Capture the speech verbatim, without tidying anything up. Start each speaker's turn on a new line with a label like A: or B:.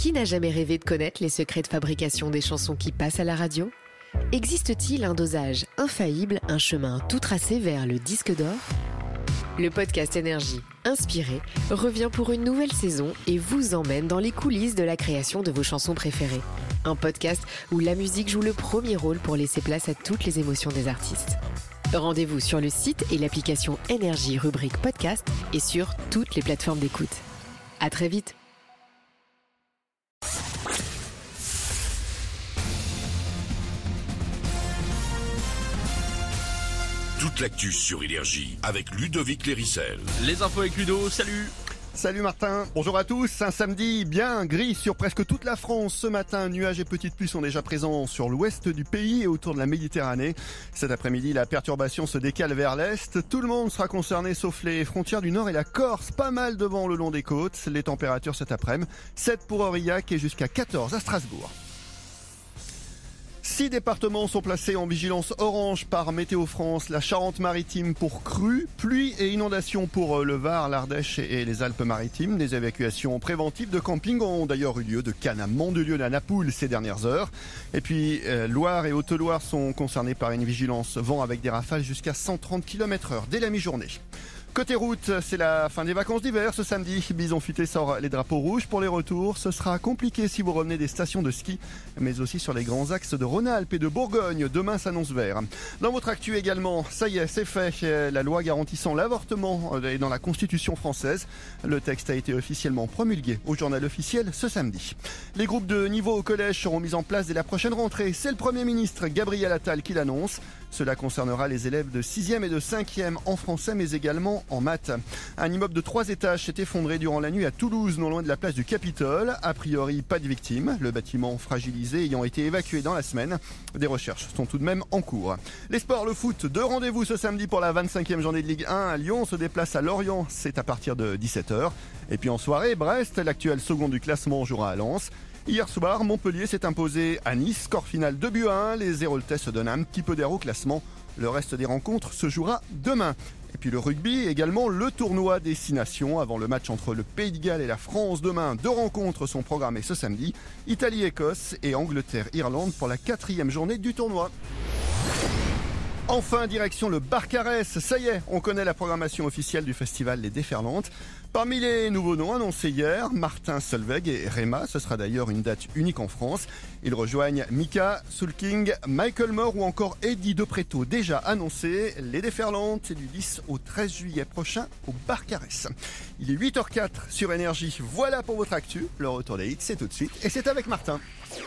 A: Qui n'a jamais rêvé de connaître les secrets de fabrication des chansons qui passent à la radio ? Existe-t-il un dosage infaillible, un chemin tout tracé vers le disque d'or ? Le podcast Énergie, inspiré, revient pour une nouvelle saison et vous emmène dans les coulisses de la création de vos chansons préférées. Un podcast où la musique joue le premier rôle pour laisser place à toutes les émotions des artistes. Rendez-vous sur le site et l'application Énergie rubrique podcast et sur toutes les plateformes d'écoute. À très vite.
B: Toute l'actu sur Énergie avec Ludovic Lérissel.
C: Les infos avec Ludo, salut.
D: Salut Martin, bonjour à tous. Un samedi bien gris sur presque toute la France. Ce matin, nuages et petites pluies sont déjà présents sur l'ouest du pays et autour de la Méditerranée. Cet après-midi, la perturbation se décale vers l'est. Tout le monde sera concerné sauf les frontières du nord et la Corse. Pas mal de vent le long des côtes. Les températures cet après-midi, sept pour Aurillac et jusqu'à quatorze à Strasbourg. Six départements sont placés en vigilance orange par Météo France. La Charente-Maritime pour crues, pluie et inondations pour le Var, l'Ardèche et les Alpes-Maritimes. Des évacuations préventives de camping ont d'ailleurs eu lieu de Cannes à Mandelieu à Napoule ces dernières heures. Et puis euh, Loire et Haute-Loire sont concernés par une vigilance vent avec des rafales jusqu'à cent trente kilomètres heure dès la mi-journée. Côté route, c'est la fin des vacances d'hiver ce samedi. Bison Futé sort les drapeaux rouges pour les retours. Ce sera compliqué si vous revenez des stations de ski, mais aussi sur les grands axes de Rhône-Alpes et de Bourgogne. Demain s'annonce vert. Dans votre actu également, ça y est, c'est fait. La loi garantissant l'avortement est dans la Constitution française. Le texte a été officiellement promulgué au journal officiel ce samedi. Les groupes de niveau au collège seront mis en place dès la prochaine rentrée. C'est le Premier ministre Gabriel Attal qui l'annonce. Cela concernera les élèves de sixième et de cinquième en français, mais également en maths. Un immeuble de trois étages s'est effondré durant la nuit à Toulouse, non loin de la place du Capitole. A priori, pas de victimes. Le bâtiment fragilisé ayant été évacué dans la semaine. Des recherches sont tout de même en cours. Les sports, le foot, deux rendez-vous ce samedi pour la vingt-cinquième journée de Ligue un. Lyon se déplace à Lorient, c'est à partir de dix-sept heures. Et puis en soirée, Brest, l'actuel second du classement, jouera à Lens. Hier soir, Montpellier s'est imposé à Nice, score final deux buts à un. Les Héroltais se donnent un petit peu d'air au classement. Le reste des rencontres se jouera demain. Et puis le rugby, également le tournoi des six nations. Avant le match entre le Pays de Galles et la France demain, deux rencontres sont programmées ce samedi. Italie-Écosse et Angleterre-Irlande pour la quatrième journée du tournoi. Enfin, direction le Barcarès. Ça y est, on connaît la programmation officielle du festival Les Déferlantes. Parmi les nouveaux noms annoncés hier, Martin Solveig et Rema. Ce sera d'ailleurs une date unique en France. Ils rejoignent Mika, Soul King, Michael Moore ou encore Eddie De Pretto. Déjà annoncé, Les Déferlantes, c'est du dix au treize juillet prochain au Barcarès. Il est huit heures zéro quatre sur Énergie. Voilà pour votre actu. Le retour des hits, c'est tout de suite. Et c'est avec Martin.